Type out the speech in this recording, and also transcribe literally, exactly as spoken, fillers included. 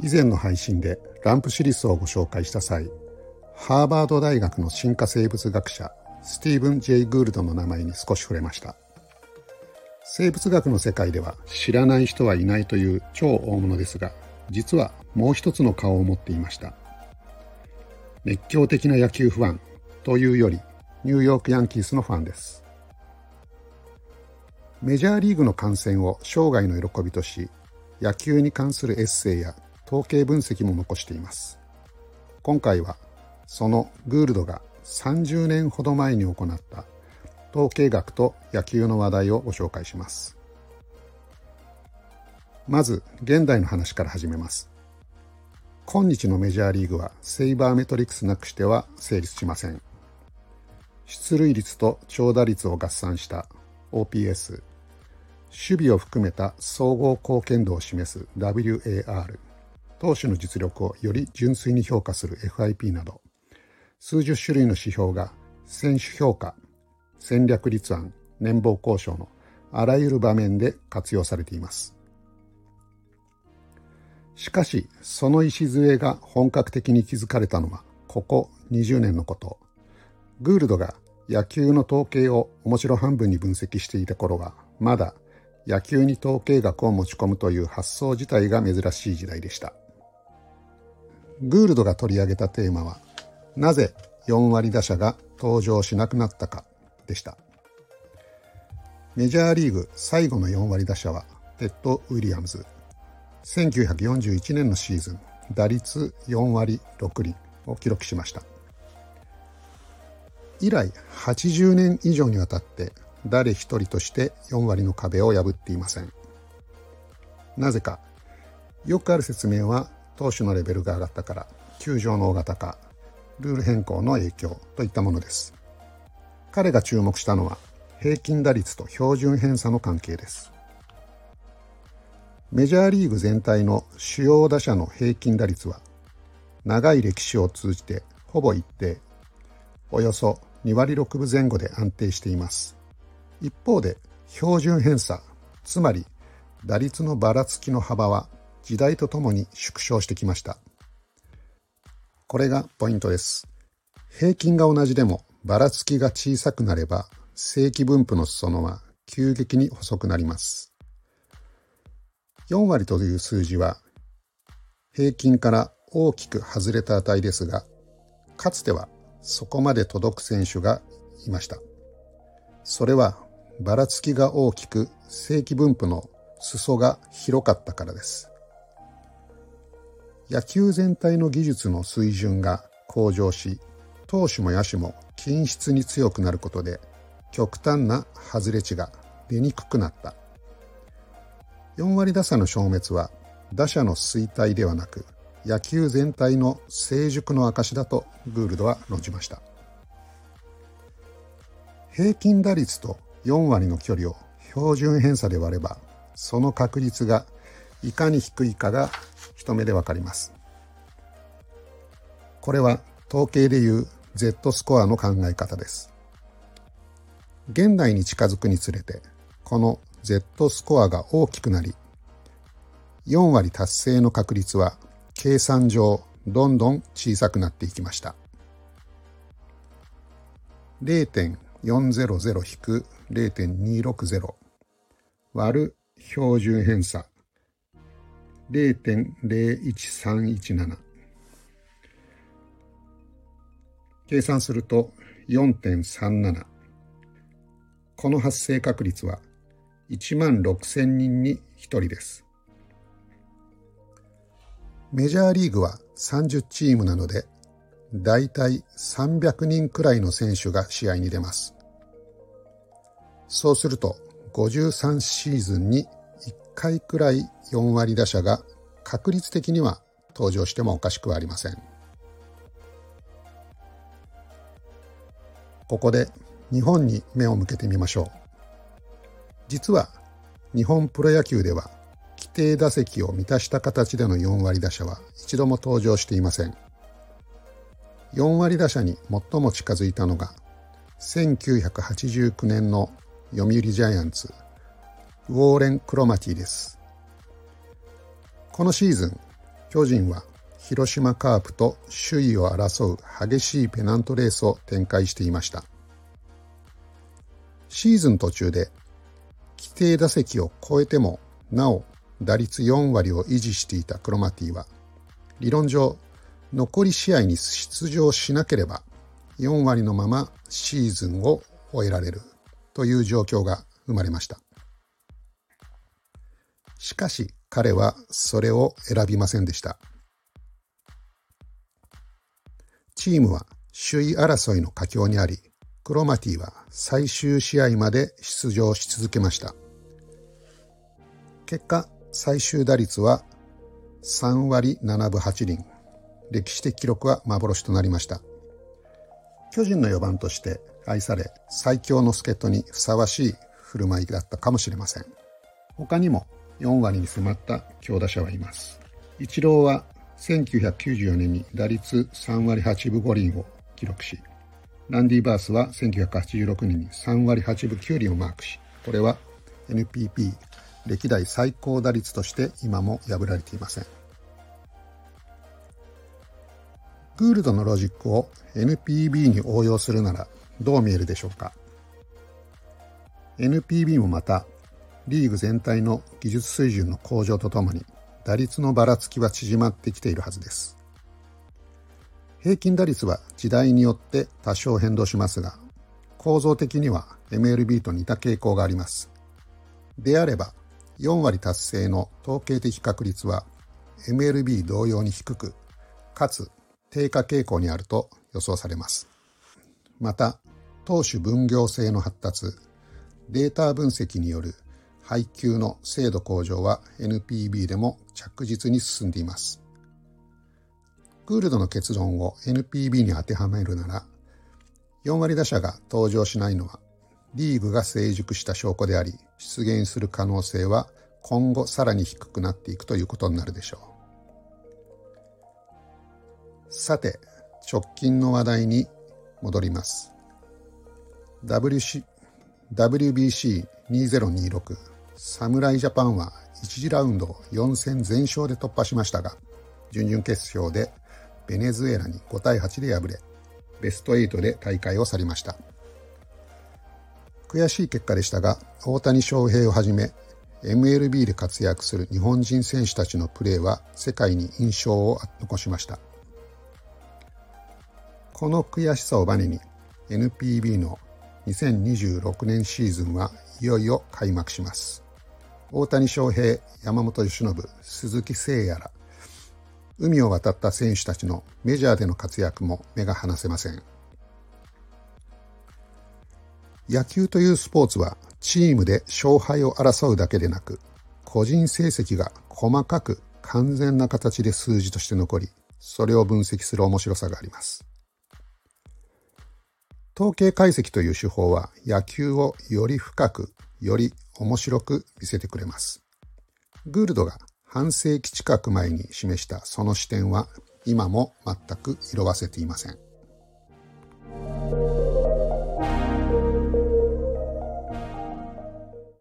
以前の配信でランプシリスをご紹介した際、ハーバード大学の進化生物学者スティーブン・ジェイ・グールドの名前に少し触れました。生物学の世界では知らない人はいないという超大物ですが、実はもう一つの顔を持っていました。熱狂的な野球ファンというよりニューヨークヤンキースのファンです。メジャーリーグの観戦を生涯の喜びとし、野球に関するエッセイや統計分析も残しています。今回はそのグールドがさんじゅうねんほど前に行った統計学と野球の話題をご紹介します。まず現代の話から始めます。今日のメジャーリーグはセイバーメトリクスなくしては成立しません。出塁率と長打率を合算した オーピーエス、守備を含めた総合貢献度を示す ダブリューエーアール、投手の実力をより純粋に評価する エフアイピー など、数十種類の指標が選手評価、戦略立案、年俸交渉のあらゆる場面で活用されています。しかし、その礎が本格的に築かれたのはここにじゅうねんのこと。グールドが野球の統計を面白半分に分析していた頃は、まだ野球に統計学を持ち込むという発想自体が珍しい時代でした。グールドが取り上げたテーマは、なぜよん割打者が登場しなくなったかでした。メジャーリーグ最後のよん割打者はテッド・ウィリアムズ。せんきゅうひゃくよんじゅういちねんのシーズン、打率よん割ろく厘を記録しました。以来はちじゅうねん以上にわたって誰一人としてよん割の壁を破っていません。なぜか。よくある説明は投手のレベルが上がったから、球場の大型化、ルール変更の影響といったものです。彼が注目したのは平均打率と標準偏差の関係です。メジャーリーグ全体の主要打者の平均打率は長い歴史を通じてほぼ一定、およそに割ろくぶ前後で安定しています。一方で標準偏差、つまり打率のばらつきの幅は時代とともに縮小してきました。これがポイントです。平均が同じでもばらつきが小さくなれば正規分布の裾野は急激に細くなります。よん割という数字は平均から大きく外れた値ですが、かつてはそこまで届く選手がいました。それはばらつきが大きく正規分布の裾が広かったからです。野球全体の技術の水準が向上し、投手も野手も均質に強くなることで極端な外れ値が出にくくなった。よん割打者の消滅は打者の衰退ではなく、野球全体の成熟の証だとグールドは論じました。平均打率とよん割の距離を標準偏差で割れば、その確率がいかに低いかが一目でわかります。これは統計でいう Z スコアの考え方です。現代に近づくにつれて、この Z スコアが大きくなり、よん割達成の確率は計算上どんどん小さくなっていきました。れいてんよんぜろぜろ - れいてんにろくぜろ 割る標準偏差 れいてんぜろいちさんいちなな、 計算すると よんてんさんなな。 この発生確率はいちまんろくせんにんにひとりです。メジャーリーグはさんじゅうチームなので、だいたいさんびゃくにんくらいの選手が試合に出ます。そうするとごじゅうさんシーズンにいっかいくらいよん割打者が確率的には登場してもおかしくはありません。ここで日本に目を向けてみましょう。実は日本プロ野球では規定打席を満たした形でのよん割打者は一度も登場していません。よん割打者に最も近づいたのがせんきゅうひゃくはちじゅうきゅうねんの読売ジャイアンツ、ウォーレン・クロマティです。このシーズン巨人は広島カープと首位を争う激しいペナントレースを展開していました。シーズン途中で規定打席を超えてもなお打率よんわりを維持していたクロマティは、理論上残り試合に出場しなければよんわりのままシーズンを終えられるという状況が生まれました。しかし彼はそれを選びませんでした。チームは首位争いの佳境にあり、クロマティは最終試合まで出場し続けました。結果、最終打率はさんわりななぶはちりん。歴史的記録は幻となりました。巨人のよばんとして愛され、最強の助っ人にふさわしい振る舞いだったかもしれません。他にもよんわりに迫った強打者はいます。イチローはせんきゅうひゃくきゅうじゅうよねんに打率さんわりはちぶごりんを記録し、ランディ・バースはせんきゅうひゃくはちじゅうろくねんにさんわりはちぶきゅうりんをマークし、これは エヌピーピー 歴代最高打率として今も破られていません。グールドのロジックを エヌピービー に応用するならどう見えるでしょうか。 エヌピービー もまたリーグ全体の技術水準の向上とともに打率のばらつきは縮まってきているはずです。平均打率は時代によって多少変動しますが、構造的には エムエルビー と似た傾向があります。であればよんわり達成の統計的確率は エムエルビー 同様に低く、かつ低下傾向にあると予想されます。また、投手分業制の発達、データ分析による配球の精度向上は エヌピービー でも着実に進んでいます。グールドの結論を エヌピービー に当てはめるなら、よんわり打者が登場しないのはリーグが成熟した証拠であり、出現する可能性は今後さらに低くなっていくということになるでしょう。さて、直近の話題に戻ります。ダブリューシー、ダブリュービーシーにせんにじゅうろく 侍ジャパンはいち次ラウンドをよんせん全勝で突破しましたが、準々決勝でベネズエラにごたいはちで敗れ、ベストはちで大会を去りました。悔しい結果でしたが、大谷翔平をはじめ エムエルビー で活躍する日本人選手たちのプレーは世界に印象を残しました。この悔しさをバネに エヌピービー のにせんにじゅうろくねんシーズンはいよいよ開幕します。大谷翔平、山本由伸、鈴木誠也ら海を渡った選手たちのメジャーでの活躍も目が離せません。野球というスポーツはチームで勝敗を争うだけでなく、個人成績が細かく完全な形で数字として残り、それを分析する面白さがあります。統計解析という手法は野球をより深く、より面白く見せてくれます。グールドが半世紀近く前に示したその視点は今も全く色褪せていません。